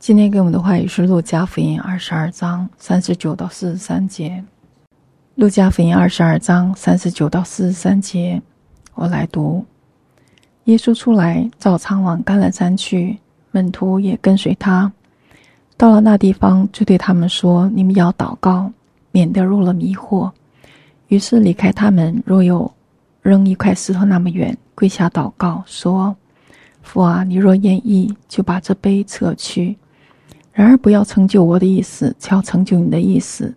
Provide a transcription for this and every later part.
今天给我们的话语是路加福音22章39到43节。路加福音22章39到43节，我来读。耶稣出来，照常往橄榄山去，门徒也跟随他。到了那地方，就对他们说：你们要祷告，免得入了迷惑。于是离开他们，若有扔一块石头那么远，跪下祷告，说：父啊，你若愿意，就把这杯撤去。然而不要成就我的意思，只要成就你的意思。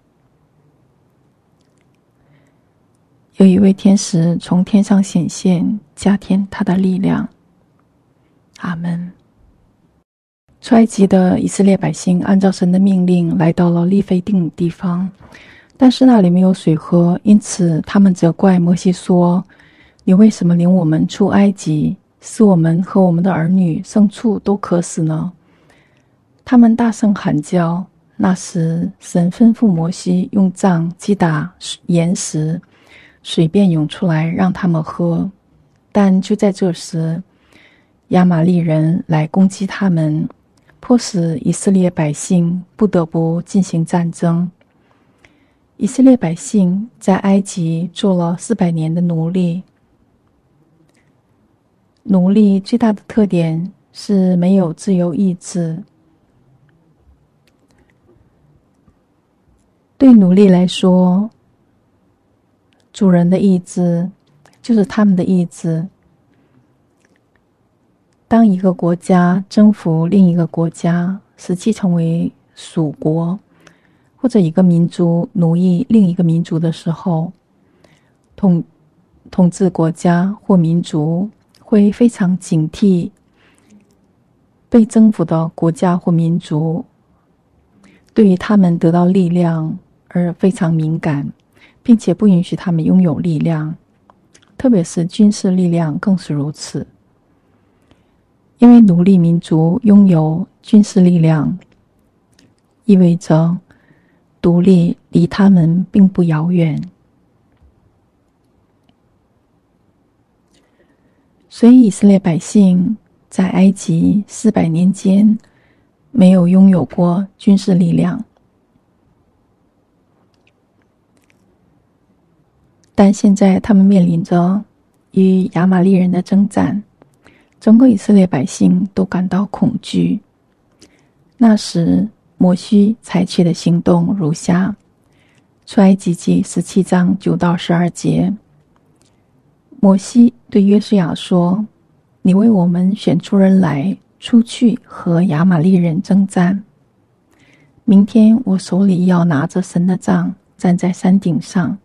有一位天使从天上显现，加添他的力量。阿们。出埃及的以色列百姓按照神的命令来到了利非定的地方，但是那里没有水喝，因此他们责怪摩西说：你为什么领我们出埃及，使我们和我们的儿女牲畜都渴死呢？他们大声喊叫。那时神吩咐摩西用杖击打岩石，水便涌出来让他们喝。但就在这时，亚玛力人来攻击他们，迫使以色列百姓不得不进行战争。以色列百姓在埃及做了400年的奴隶。奴隶最大的特点是没有自由意志。对奴隶来说，主人的意志就是他们的意志。当一个国家征服另一个国家，使其成为属国，或者一个民族奴役另一个民族的时候，统治国家或民族会非常警惕被征服的国家或民族，对于他们得到力量而非常敏感，并且不允许他们拥有力量，特别是军事力量更是如此。因为奴隶民族拥有军事力量，意味着独立离他们并不遥远。所以以色列百姓在埃及400年间没有拥有过军事力量。但现在他们面临着与亚玛力人的征战，整个以色列百姓都感到恐惧。那时摩西采取的行动如下：出埃及记17章9到12节。摩西对约书亚说：你为我们选出人来，出去和亚玛力人征战。明天我手里要拿着神的杖，站在山顶上。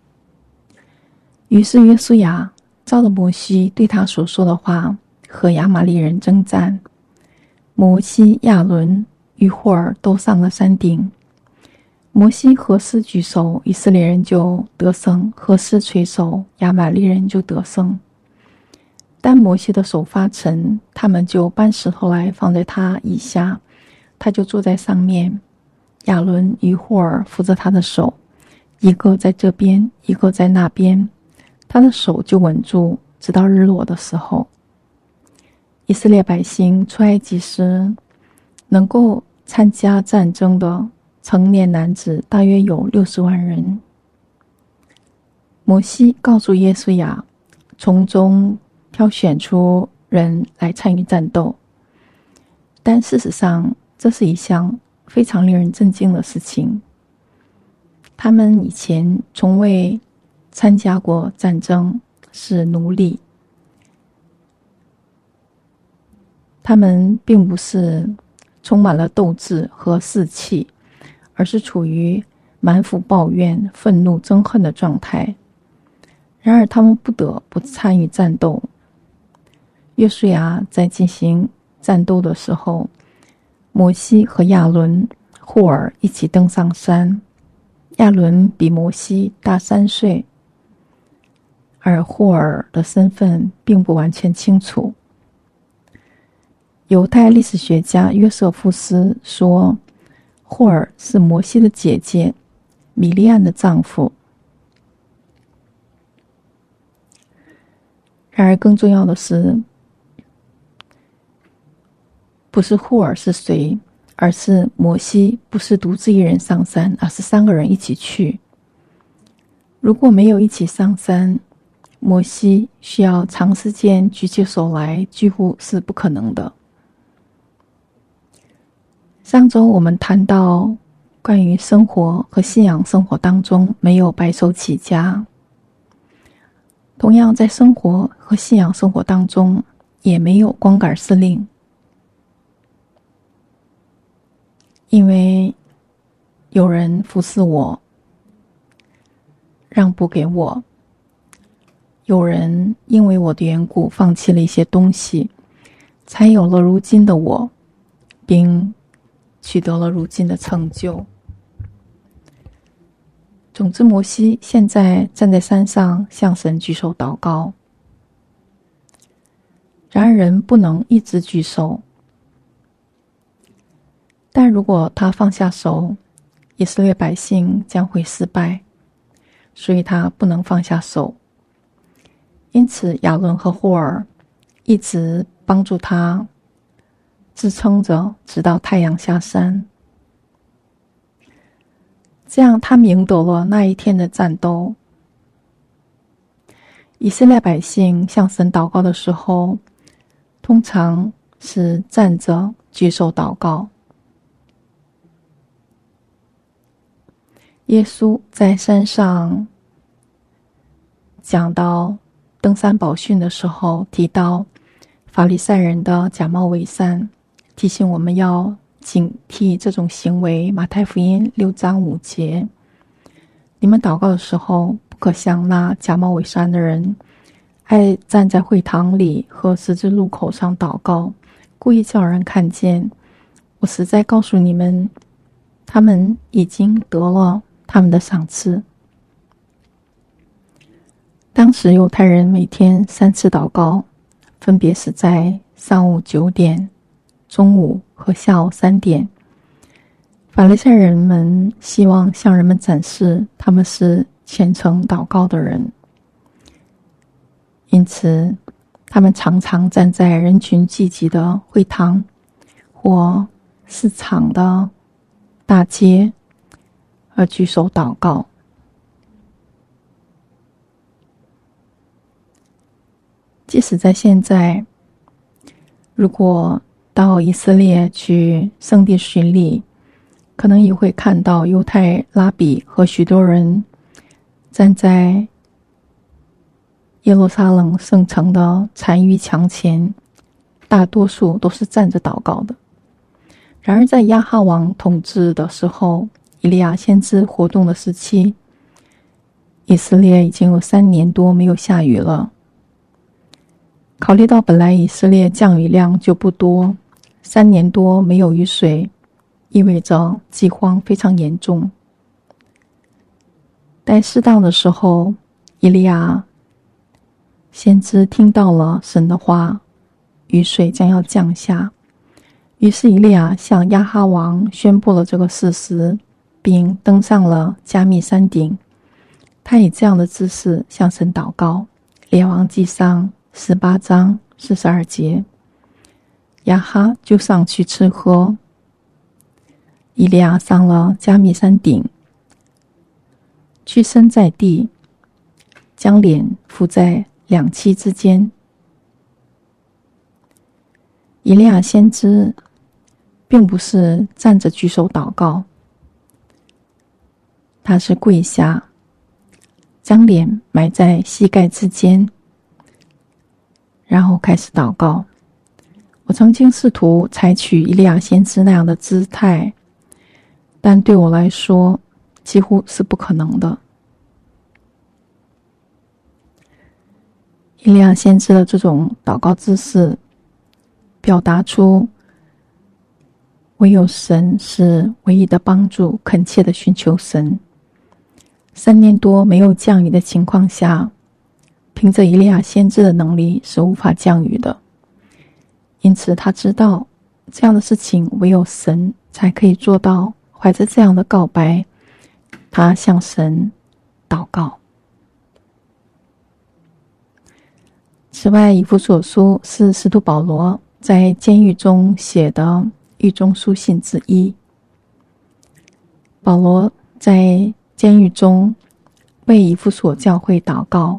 于是约书亚照着摩西对他所说的话，和亚玛力人征战。摩西、亚伦与霍尔都上了山顶。摩西何时举手，以色列人就得胜；何时垂手，亚玛力人就得胜。但摩西的手发沉，他们就搬石头来放在他以下，他就坐在上面。亚伦与霍尔扶着他的手，一个在这边，一个在那边，他的手就稳住，直到日落的时候。以色列百姓出埃及时，能够参加战争的成年男子大约有60万人。摩西告诉约书亚，从中挑选出人来参与战斗。但事实上，这是一项非常令人震惊的事情。他们以前从未参加过战争，是奴隶。他们并不是充满了斗志和士气，而是处于满腹抱怨、愤怒、憎恨的状态。然而他们不得不参与战斗。约书亚在进行战斗的时候，摩西和亚伦、霍尔一起登上山。亚伦比摩西大3岁，而霍尔的身份并不完全清楚。犹太历史学家约瑟夫斯说，霍尔是摩西的姐姐米利暗的丈夫。然而更重要的是， 不是户尔是谁，而是摩西不是独自一人上山，而是3个人一起去。如果没有一起上山，摩西需要长时间举起手来，几乎是不可能的。上周我们谈到关于生活和信仰生活当中没有白手起家，同样在生活和信仰生活当中也没有光杆司令，因为有人服侍我，让步给我，有人因为我的缘故放弃了一些东西，才有了如今的我，并取得了如今的成就。总之，摩西现在站在山上向神举手祷告。然而人不能一直举手，但如果他放下手，以色列百姓将会失败，所以他不能放下手。因此亚伦和户尔一直帮助他支撑着，直到太阳下山。这样他们赢得了那一天的战斗。以色列百姓向神祷告的时候，通常是站着举手祷告。耶稣在山上讲到登山宝训的时候，提到法利赛人的假冒伪善，提醒我们要警惕这种行为。马太福音6章5节，你们祷告的时候，不可像那假冒伪善的人，爱站在会堂里和十字路口上祷告，故意叫人看见。我实在告诉你们，他们已经得了他们的赏赐。当时犹太人每天3次祷告，分别是在上午9点、中午和下午3点。法利赛人们希望向人们展示他们是虔诚祷告的人，因此他们常常站在人群聚集的会堂或市场的大街而举手祷告。即使在现在，如果到以色列去圣地巡礼，可能也会看到犹太拉比和许多人站在耶路撒冷圣城的残余墙前，大多数都是站着祷告的。然而在亚哈王统治的时候，以利亚先知活动的时期，以色列已经有3年多没有下雨了。考虑到本来以色列降雨量就不多，3年多没有雨水，意味着饥荒非常严重。在适当的时候，以利亚先知听到了神的话，雨水将要降下。于是以利亚向亚哈王宣布了这个事实，并登上了加密山顶。他以这样的姿势向神祷告。列王纪上18章42节，亚哈就上去吃喝。以利亚上了加密山顶，屈身在地，将脸伏在2膝之间。以利亚先知并不是站着举手祷告，他是跪下，将脸埋在膝盖之间，然后开始祷告。我曾经试图采取以利亚先知那样的姿态，但对我来说几乎是不可能的。以利亚先知的这种祷告姿势，表达出唯有神是唯一的帮助，恳切的寻求神。3年多没有降雨的情况下，凭着以利亚先知的能力是无法降雨的。因此他知道这样的事情唯有神才可以做到。怀着这样的告白，他向神祷告。此外，以弗所书是使徒保罗在监狱中写的狱中书信之一。保罗在监狱中为以弗所教会祷告。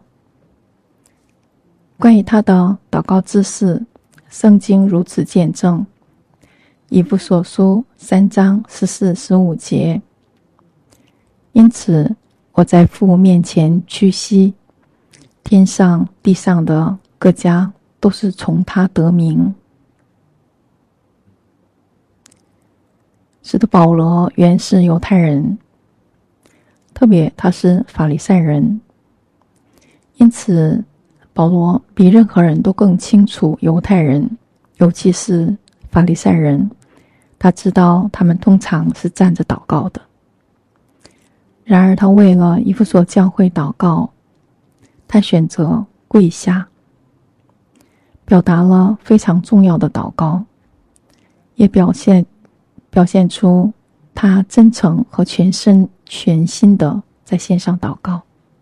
关于他的祷告姿势，圣经如此见证。以弗所书3章14、15节。因此，我在父面前屈膝，天上地上的各家都是从他得名。使徒保罗原是犹太人，特别他是法利赛人，因此保罗比任何人都更清楚犹太人，尤其是法利赛人，他知道他们通常是站着祷告的。然而他为了以弗所教会祷告，他选择跪下，表达了非常重要的祷告，也表现出他真诚和全心的在线上祷告。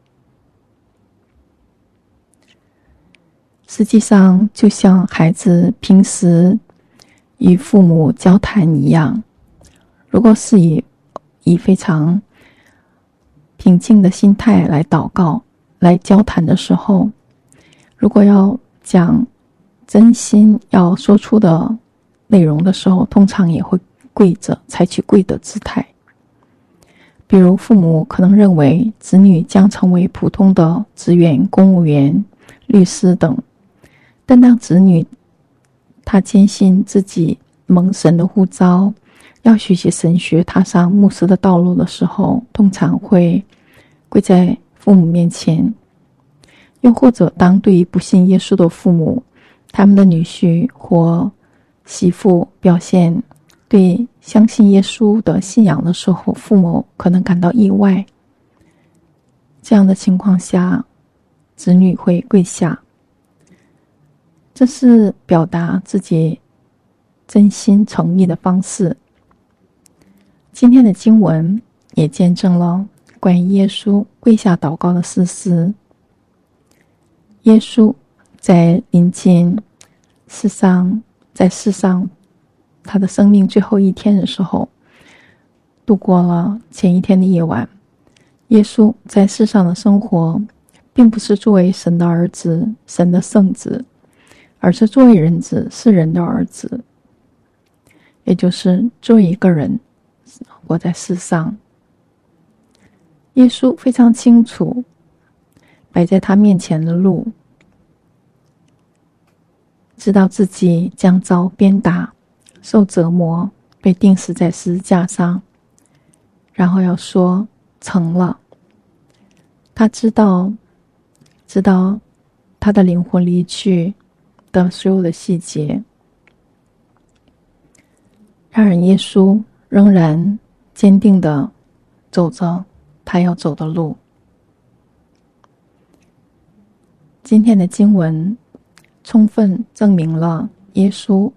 实际上就像孩子平时与父母交谈一样，如果是以非常平静的心态来祷告来交谈的时候，如果要讲真心要说出的内容的时候，通常也会跪着，采取跪的姿态。比如父母可能认为子女将成为普通的职员、公务员、律师等，但当子女他坚信自己蒙神的呼召，要学习神学，踏上牧师的道路的时候，通常会跪在父母面前。又或者当对于不信耶稣的父母，他们的女婿或媳妇表现对相信耶稣的信仰的时候，父母可能感到意外。这样的情况下，子女会跪下，这是表达自己真心诚意的方式。今天的经文也见证了关于耶稣跪下祷告的事实。耶稣在临近在世上他的生命最后一天的时候，度过了前一天的夜晚。耶稣在世上的生活并不是作为神的儿子，神的圣子，而是作为人子，是人的儿子，也就是作为一个人活在世上。耶稣非常清楚摆在他面前的路，知道自己将遭鞭打、受折磨，被钉死在十字架上，然后要说成了。他知道他的灵魂离去的所有的细节。然而耶稣仍然坚定地走着他要走的路。今天的经文充分证明了耶稣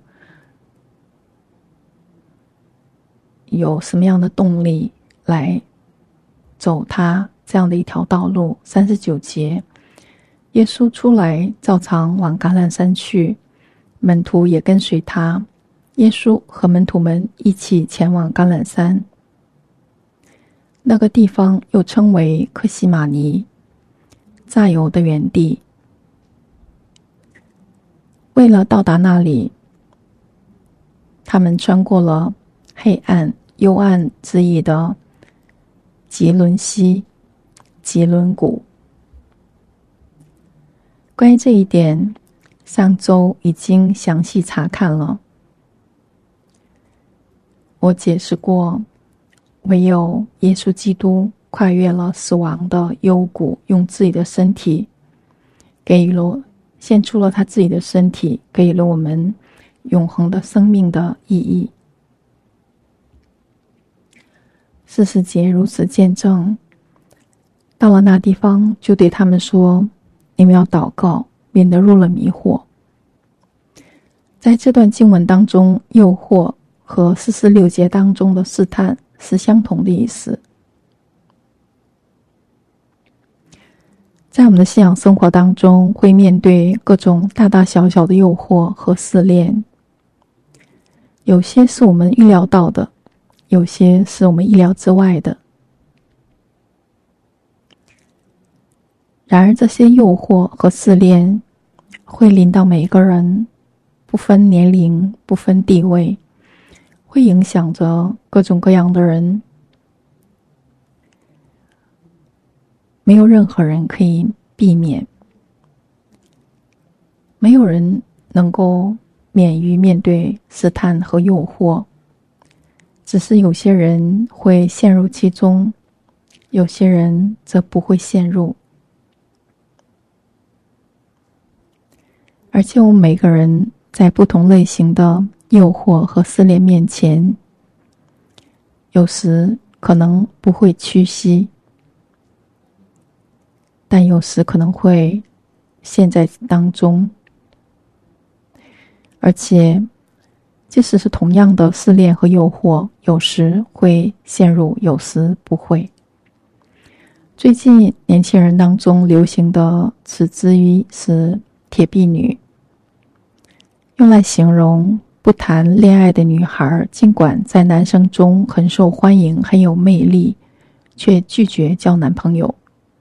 有什么样的动力来走他这样的一条道路。39节，耶稣出来照常往橄榄山去，门徒也跟随他。耶稣和门徒们一起前往橄榄山，那个地方又称为客西马尼，榨油的原地。为了到达那里，他们穿过了黑暗幽暗之意的吉伦溪、吉伦谷。关于这一点，上周已经详细查看了。我解释过，唯有耶稣基督跨越了死亡的幽谷，用自己的身体献出了他自己的身体，给予了我们永恒的生命的意义。40节如此见证。到了那地方，就对他们说：你们要祷告，免得入了迷惑。在这段经文当中，诱惑和46节当中的试探是相同的意思。在我们的信仰生活当中，会面对各种大大小小的诱惑和试炼， 有些是我们预料到的，有些是我们意料之外的。然而这些诱惑和试炼会临到每一个人，不分年龄，不分地位，会影响着各种各样的人。没有任何人可以避免，没有人能够免于面对试探和诱惑，只是有些人会陷入其中，有些人则不会陷入。而且我们每个人在不同类型的诱惑和试炼面前，有时可能不会屈膝，但有时可能会陷在当中。而且即使是同样的试炼和诱惑，有时会陷入，有时不会。最近年轻人当中流行的词之一是铁臂女，用来形容不谈恋爱的女孩，尽管在男生中很受欢迎，很有魅力，却拒绝交男朋友。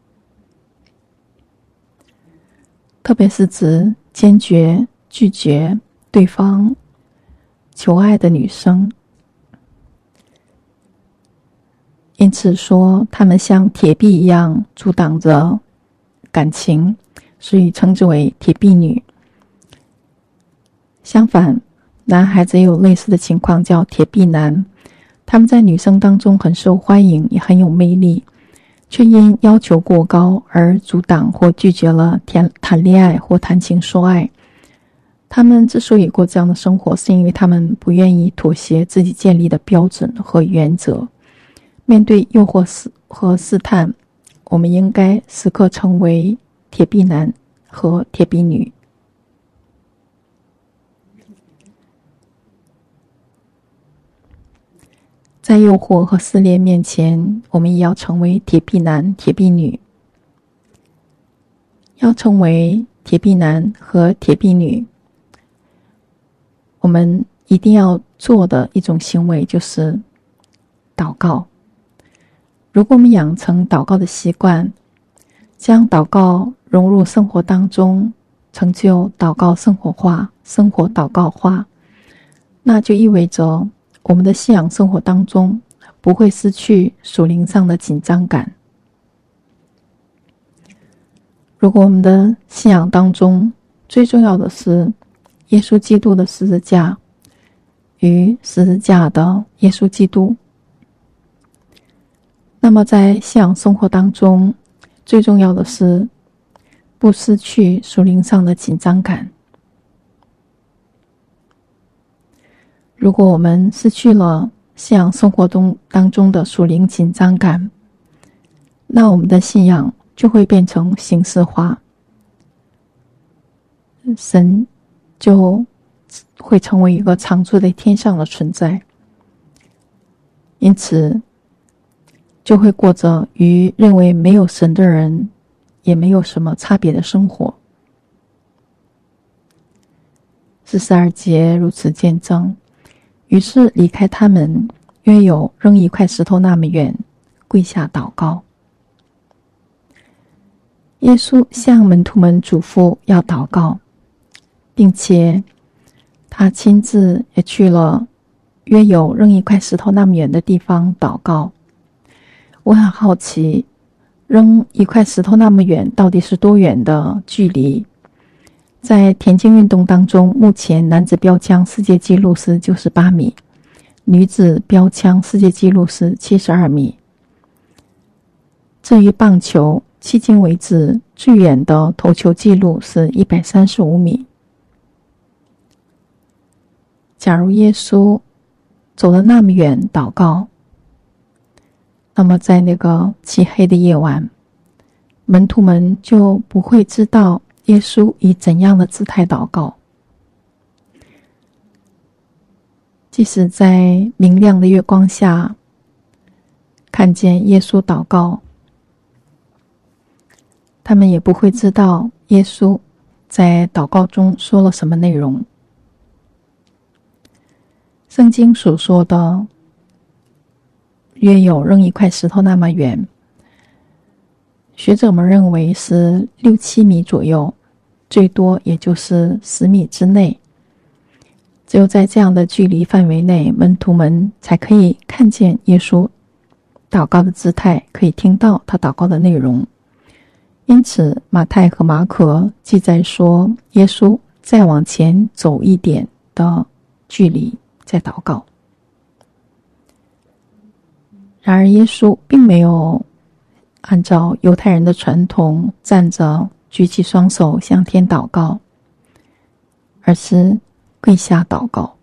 特别是指坚决拒绝对方求爱的女生。因此说她们像铁臂一样阻挡着感情，所以称之为铁臂女。相反，男孩子也有类似的情况，叫铁臂男，他们在女生当中很受欢迎，也很有魅力，却因要求过高而阻挡或拒绝了谈恋爱或谈情说爱。他们之所以过这样的生活，是因为他们不愿意妥协自己建立的标准和原则。面对诱惑和试探，我们应该时刻成为铁臂男和铁臂女。在诱惑和试炼面前，我们也要成为铁臂男、铁臂女。要成为铁臂男和铁臂女，我们一定要做的一种行为就是祷告。如果我们养成祷告的习惯，将祷告融入生活当中，成就祷告生活化、生活祷告化，那就意味着我们的信仰生活当中不会失去属灵上的紧张感。如果我们的信仰当中最重要的是耶稣基督的十字架与十字架的耶稣基督，那么在信仰生活当中最重要的是不失去属灵上的紧张感。如果我们失去了信仰生活当中的属灵紧张感，那我们的信仰就会变成形式化，神就会成为一个常住在天上的存在，因此就会过着与认为没有神的人也没有什么差别的生活。42节如此见证，于是离开他们，约有扔一块石头那么远，跪下祷告。耶稣向门徒们嘱咐要祷告，并且他亲自也去了约有扔一块石头那么远的地方祷告。我很好奇，扔一块石头那么远到底是多远的距离？在田径运动当中，目前男子标枪世界纪录是98米，女子标枪世界纪录是72米。至于棒球，迄今为止最远的投球纪录是135米。假如耶稣走了那么远祷告，那么在那个漆黑的夜晚，门徒们就不会知道耶稣以怎样的姿态祷告。即使在明亮的月光下看见耶稣祷告，他们也不会知道耶稣在祷告中说了什么内容。 圣经所说的约有扔一块石头那么远，学者们认为是6-7米左右，最多也就是10米之内。只有在这样的距离范围内，门徒们才可以看见耶稣祷告的姿态，可以听到他祷告的内容。因此马太和马可记载说，耶稣再往前走一点的距离在祷告。然而耶稣并没有按照犹太人的传统站着举起双手向天祷告，而是跪下祷告。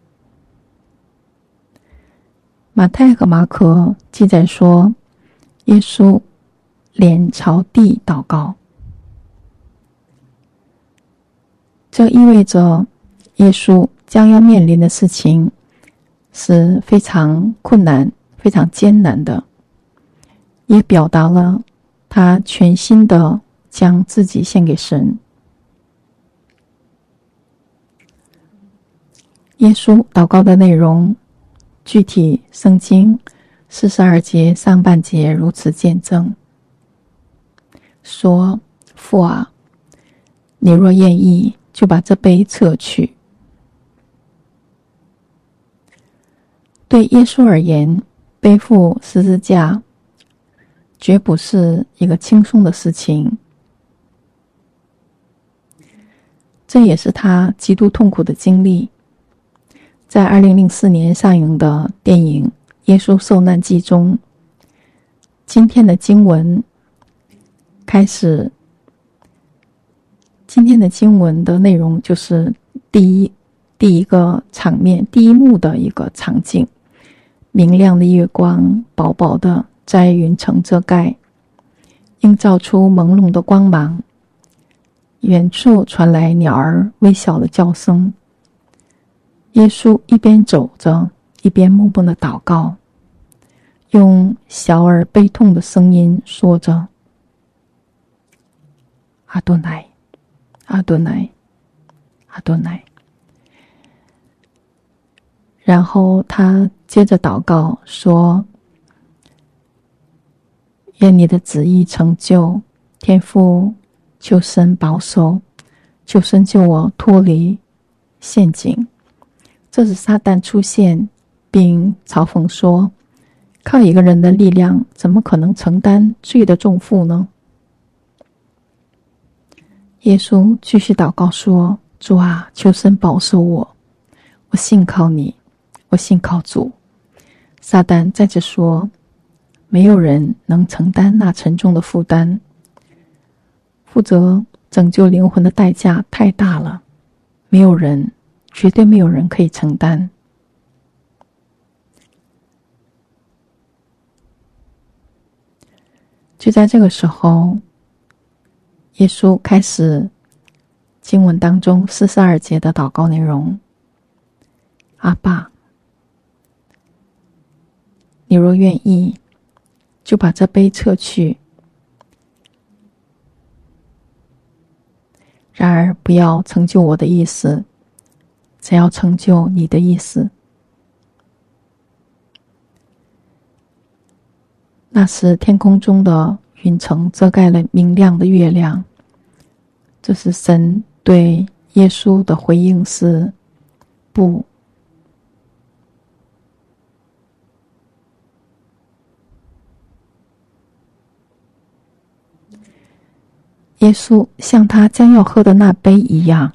马太和马可记载说，耶稣脸朝地祷告，这意味着耶稣将要面临的事情是非常困难、非常艰难的，也表达了他全心的将自己献给神。耶稣祷告的内容，具体圣经42节上半节如此见证，说：父啊，你若愿意，就把这杯撤去。对耶稣而言，背负十字架绝不是一个轻松的事情，这也是他极度痛苦的经历。在2004年上映的电影《耶稣受难记》中，今天的经文的内容就是第一个场面，第一幕的一个场景。明亮的月光薄薄的在云层遮盖，映照出朦胧的光芒。远处传来鸟儿微小的叫声。耶稣一边走着，一边默默的祷告，用小而悲痛的声音说着：阿多乃，阿多乃，阿多乃。然后他接着祷告说：愿你的旨意成就，天父，求神保守，求神救我脱离陷阱。这时撒旦出现，并嘲讽说：靠一个人的力量，怎么可能承担罪的重负呢？耶稣继续祷告说：主啊，求神保守我，我信靠你，我信靠主。撒旦再次说：没有人能承担那沉重的负担，负责拯救灵魂的代价太大了，绝对没有人可以承担。就在这个时候，耶稣开始经文当中42节的祷告内容：阿爸，你若愿意，就把这杯撤去，然而不要成就我的意思，只要成就你的意思。那时天空中的云层遮盖了明亮的月亮，这是神对耶稣的回应是不。耶稣像他将要喝的那杯一样，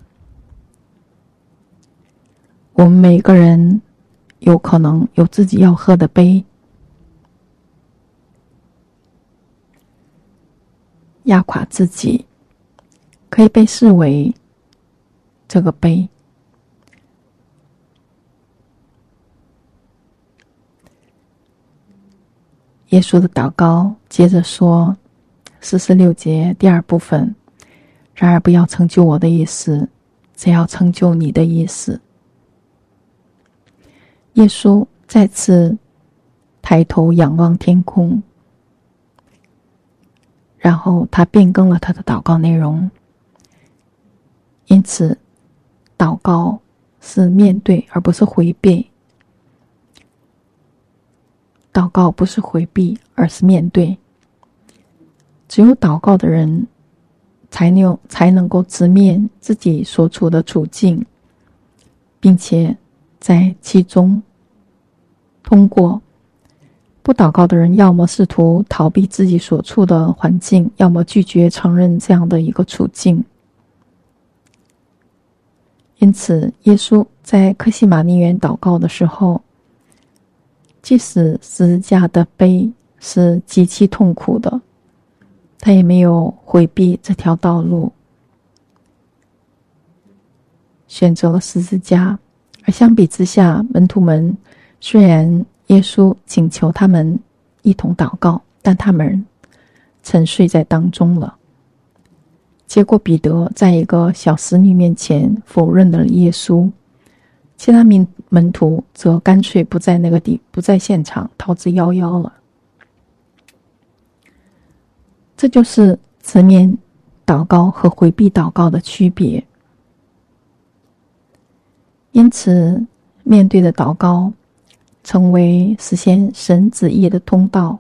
我们每个人有可能有自己要喝的杯，压垮自己可以被视为这个杯。耶稣的祷告接着说46节第二部分：然而不要成就我的意思，只要成就你的意思。耶稣再次抬头仰望天空，然后他变更了他的祷告内容。因此祷告是面对而不是回避， 祷告不是回避，而是面对。只有祷告的人才能够直面自己所处的处境，并且在其中通过。不祷告的人要么试图逃避自己所处的环境，要么拒绝承认这样的一个处境。因此耶稣在客西马尼园祷告的时候，即使十字架的碑是极其痛苦的，他也没有回避这条道路，选择了十字架。而相比之下，门徒们虽然耶稣请求他们一同祷告，但他们沉睡在当中了。结果彼得在一个小使女面前否认了耶稣，其他门徒则干脆不在现场，逃之夭夭了。这就是直面祷告和回避祷告的区别。因此面对的祷告成为实现神旨意的通道。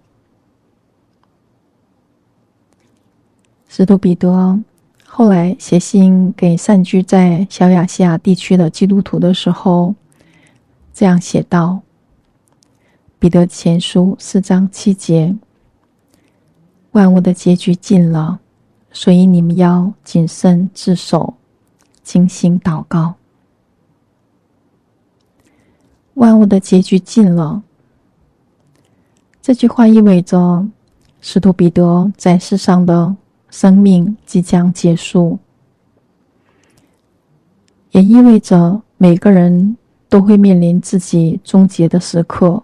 使徒彼得后来写信给散居在小亚细亚地区的基督徒的时候，这样写道：彼得前书4章7节，万物的结局近了，所以你们要谨慎自守，精心祷告。万物的结局近了，这句话意味着使徒彼得在世上的生命即将结束，也意味着每个人都会面临自己终结的时刻。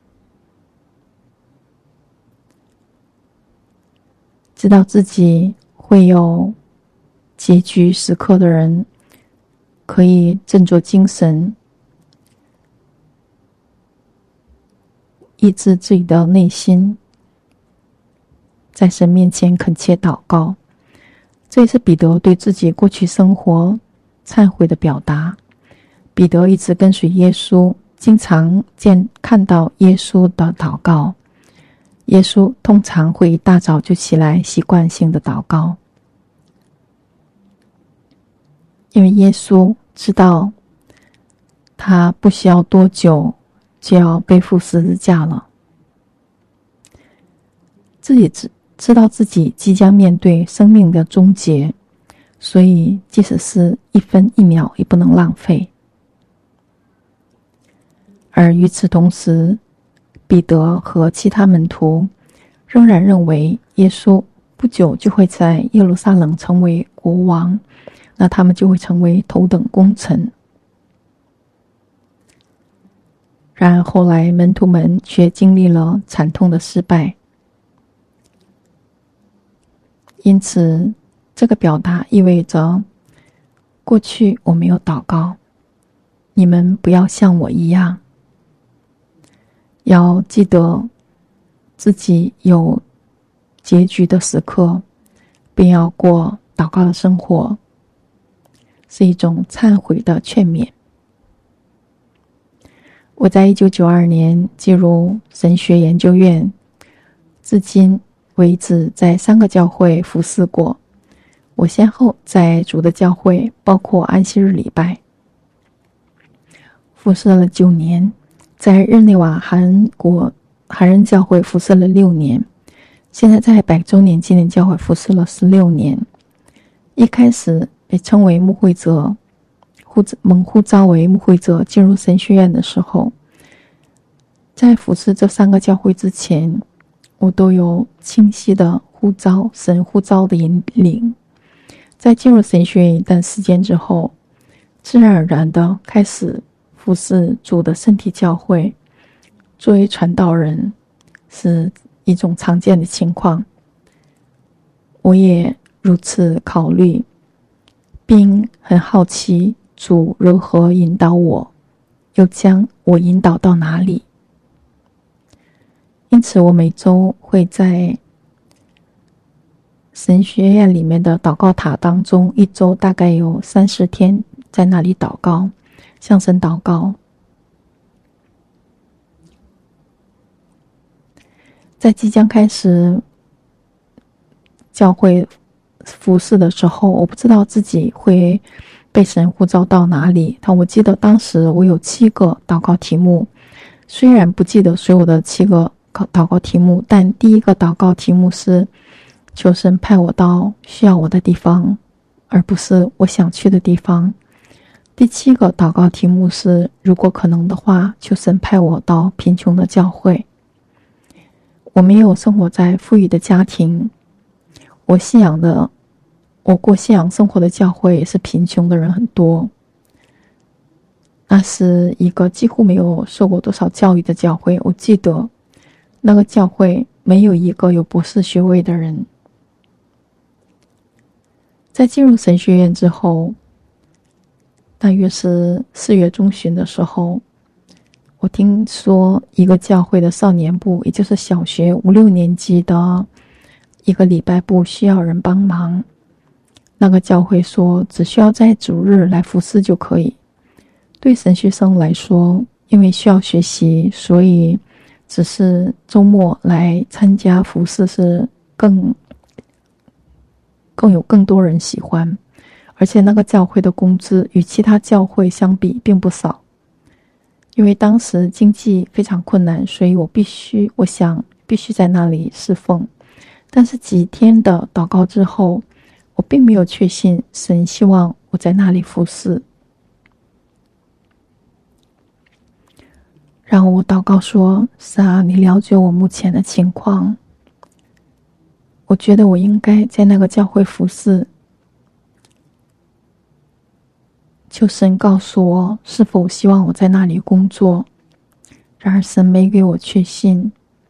知道自己会有结局时刻的人，可以振作精神，抑制自己的内心，在神面前恳切祷告。这也是彼得对自己过去生活忏悔的表达。彼得一直跟随耶稣，经常看到耶稣的祷告。耶稣通常会一大早就起来习惯性的祷告，因为耶稣知道他不需要多久就要背负十字架了，自己知道自己即将面对生命的终结，所以即使是一分一秒也不能浪费。而与此同时，彼得和其他门徒仍然认为耶稣不久就会在耶路撒冷成为国王，那他们就会成为头等功臣。然而后来门徒们却经历了惨痛的失败，因此这个表达意味着，过去我没有祷告，你们不要像我一样，要记得自己有结局的时刻，并要过祷告的生活，是一种忏悔的劝勉。我在1992年进入神学研究院，至今为止在3个教会服侍过。我先后在主的教会，包括安息日礼拜，服侍了9年，在日内瓦韩人教会服侍了6年，现在在100周年纪念教会服侍了16年。一开始被称为牧会者，蒙呼召为牧会者进入神学院的时候，在服侍这3个教会之前，我都有清晰的神呼召的引领。在进入神学院一段时间之后，自然而然的开始服侍主的身体教会，作为传道人是一种常见的情况。我也如此考虑，并很好奇主如何引导我，又将我引导到哪里。因此我每周会在神学院里面的祷告塔当中，一周大概有30天在那里祷告，向神祷告。 在即将开始教会服侍的时候，我不知道自己会被神呼召到哪里。但我记得当时我有7个祷告题目，虽然不记得所有的7个祷告题目，但第一个祷告题目是求神派我到需要我的地方，而不是我想去的地方。第7个祷告题目是如果可能的话，求神派我到贫穷的教会。我没有生活在富裕的家庭，我过信仰生活的教会也是贫穷的人很多。那是一个几乎没有受过多少教育的教会，我记得那个教会没有一个有博士学位的人。在进入神学院之后，大约是4月中旬的时候，我听说一个教会的少年部，也就是小学5、6年级的一个礼拜部需要人帮忙。那个教会说只需要在主日来服侍就可以。对神学生来说，因为需要学习，所以只是周末来参加服侍是更有更多人喜欢。而且那个教会的工资与其他教会相比并不少。因为当时经济非常困难，所以我必须在那里侍奉。但是几天的祷告之后，我并没有确信神希望我在那里服侍。然后我祷告说，神啊，你了解我目前的情况，我觉得我应该在那个教会服侍，求神告诉我是否希望我在那里工作。然而神没给我确信。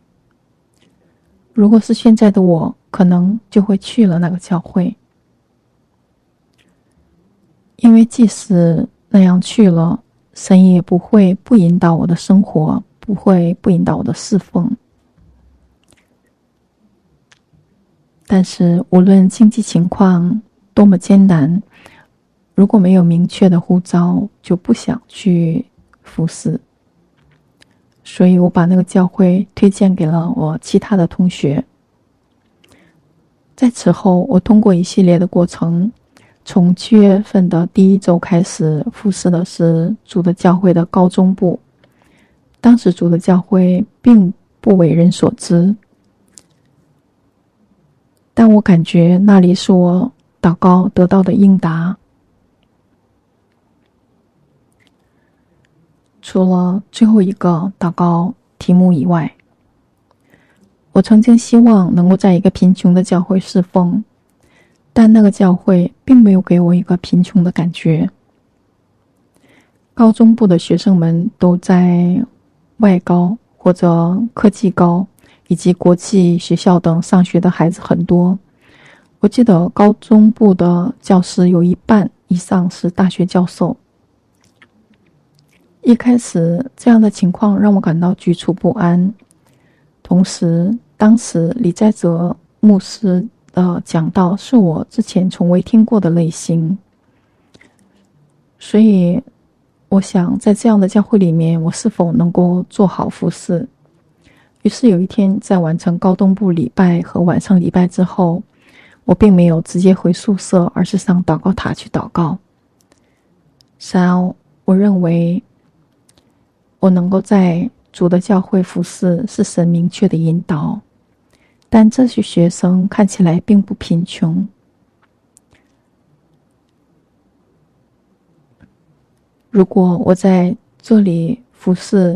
如果是现在的我，可能就会去了那个教会。因为即使那样去了，神也不会不引导我的生活，不会不引导我的侍奉。但是无论经济情况多么艰难，如果没有明确的呼召，就不想去服侍。所以我把那个教会推荐给了我其他的同学。在此后，我通过一系列的过程，从7月份的第1周开始服侍的是主的教会的高中部。当时主的教会并不为人所知，但我感觉那里是我祷告得到的应答。除了最后一个祷告题目以外，我曾经希望能够在一个贫穷的教会侍奉，但那个教会并没有给我一个贫穷的感觉。高中部的学生们都在外高或者科技高以及国际学校等上学的孩子很多。我记得高中部的教师有1半以上是大学教授。一开始这样的情况让我感到局促不安。同时当时李在哲牧师的讲道是我之前从未听过的类型，所以我想在这样的教会里面，我是否能够做好服侍。于是有一天，在完成高东部礼拜和晚上礼拜之后，我并没有直接回宿舍，而是上祷告塔去祷告。我认为我能够在主的教会服侍是神明确的引导，但这些学生看起来并不贫穷。如果我在这里服侍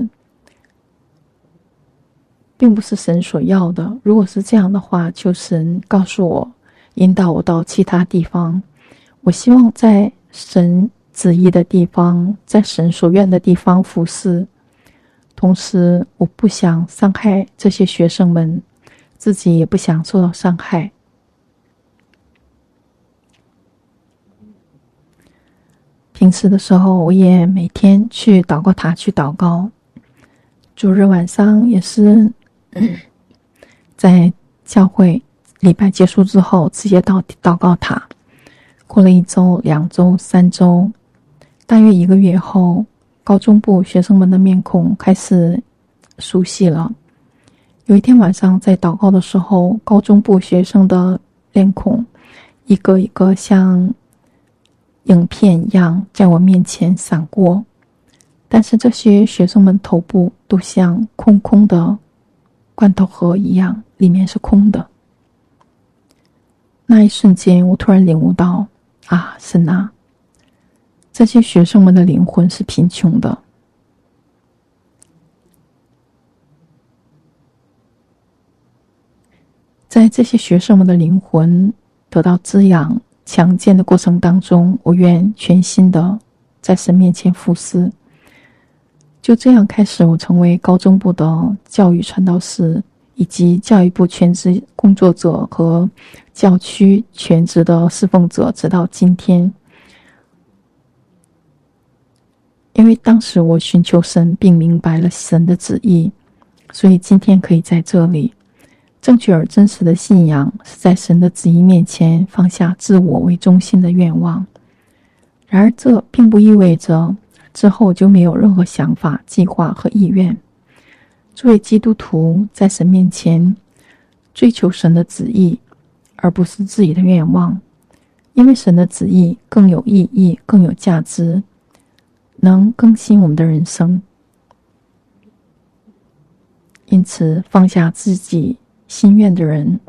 并不是神所要的，如果是这样的话，求神告诉我，引导我到其他地方。我希望在神旨意的地方，在神所愿的地方服侍。同时我不想伤害这些学生们，自己也不想受到伤害。平时的时候，我也每天去祷告塔去祷告。主日晚上也是在教会礼拜结束之后直接到祷告塔。过了1周、2周、3周，大约1个月后，高中部学生们的面孔开始熟悉了， 有一天晚上在祷告的时候，高中部学生的脸孔一个一个像影片一样在我面前闪过，但是这些学生们头部都像空空的罐头盒一样，里面是空的。那一瞬间我突然领悟到，神啊，这些学生们的灵魂是贫穷的。在这些学生们的灵魂得到滋养强健的过程当中，我愿全心的在神面前服侍。就这样开始，我成为高中部的教育传道士，以及教育部全职工作者和教区全职的侍奉者，直到今天。因为当时我寻求神，并明白了神的旨意，所以今天可以在这里。正确而真实的信仰是在神的旨意面前放下自我为中心的愿望。然而这并不意味着之后就没有任何想法、计划和意愿。作为基督徒，在神面前追求神的旨意，而不是自己的愿望，因为神的旨意更有意义、更有价值，能更新我们的人生。因此放下自己心愿的人，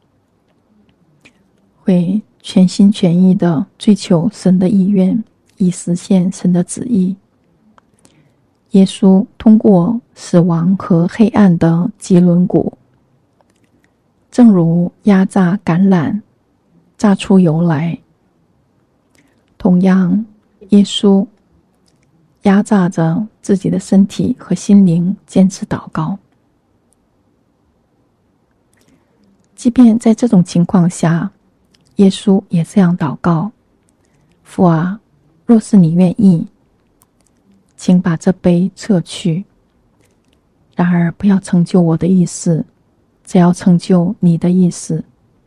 会全心全意地追求神的意愿，以实现神的旨意。耶稣通过死亡和黑暗的棘轮骨，正如压榨橄榄榨出油来，同样耶稣压榨着自己的身体和心灵，坚持祷告。即便在这种情况下，耶稣也这样祷告：父啊，若是你愿意，请把这杯撤去，然而不要成就我的意思，只要成就你的意思。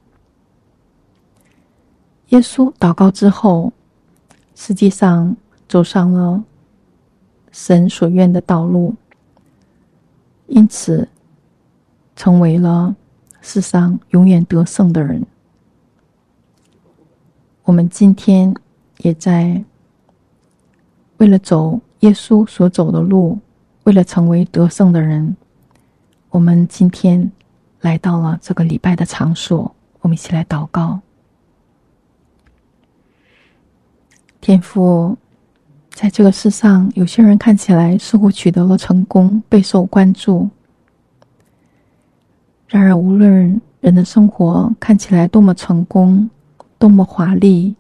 耶稣祷告之后，实际上走上了神所愿的道路，因此成为了世上永远得胜的人。我们今天也在为了走耶稣所走的路，为了成为得胜的人，我们今天来到了这个礼拜的场所，我们一起来祷告。天父，在这个世上，有些人看起来似乎取得了成功，备受关注。然而无论人的生活看起来多么成功，多么华丽，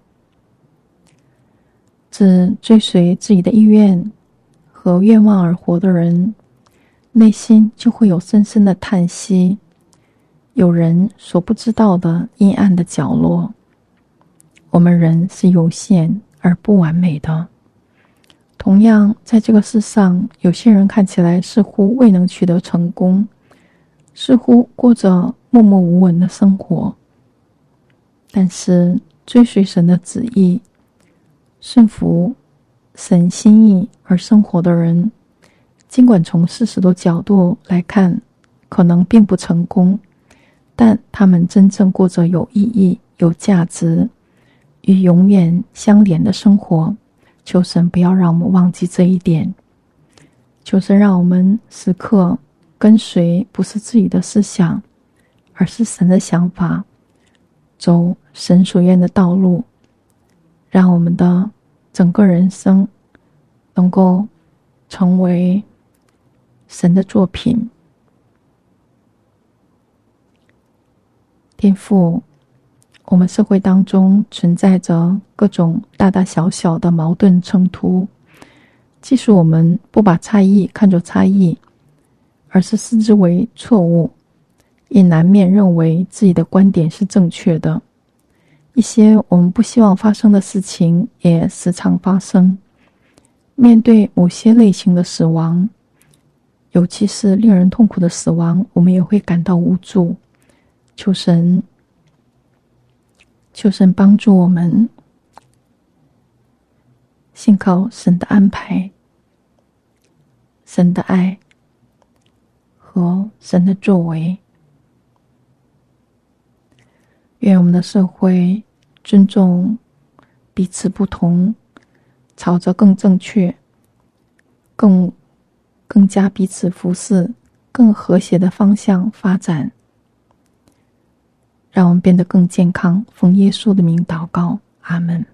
只追随自己的意愿和愿望而活的人，内心就会有深深的叹息，有人所不知道的阴暗的角落。我们人是有限而不完美的。同样，在这个世上，有些人看起来似乎未能取得成功，似乎过着默默无闻的生活。但是追随神的旨意，顺服神心意而生活的人，尽管从世俗的角度来看可能并不成功，但他们真正过着有意义、有价值与永远相连的生活。求神不要让我们忘记这一点，求神让我们时刻跟随不是自己的思想，而是神的想法，走神所愿的道路，让我们的整个人生能够成为神的作品。天父，我们社会当中存在着各种大大小小的矛盾冲突，即使我们不把差异看作差异，而是视之为错误，也难免认为自己的观点是正确的。一些我们不希望发生的事情也时常发生。面对某些类型的死亡，尤其是令人痛苦的死亡，我们也会感到无助。求神帮助我们，信靠神的安排、神的爱和神的作为。愿我们的社会尊重彼此不同，朝着更正确、更加彼此服侍、更和谐的方向发展，让我们变得更健康。奉耶稣的名祷告，阿们。